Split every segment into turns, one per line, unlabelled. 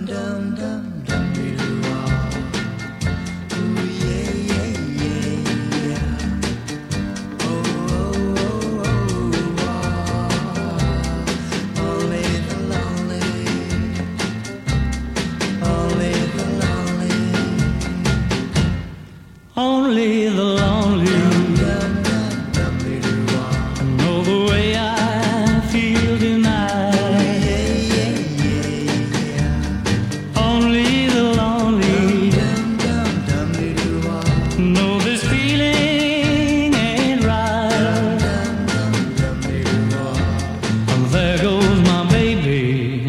Only the lonely know the way I feel tonight. Only the lonely know this feeling ain't right. There goes my baby,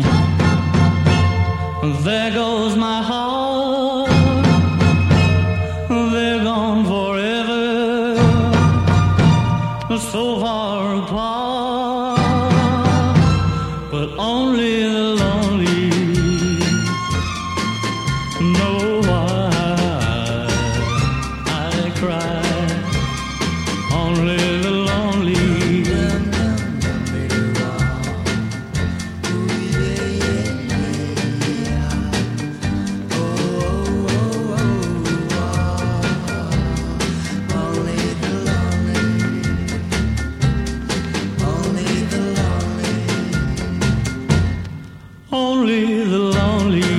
there goes my heart. They're gone forever, so far apart. But only the lonely know why I cry. Only the lonely. Only the lonely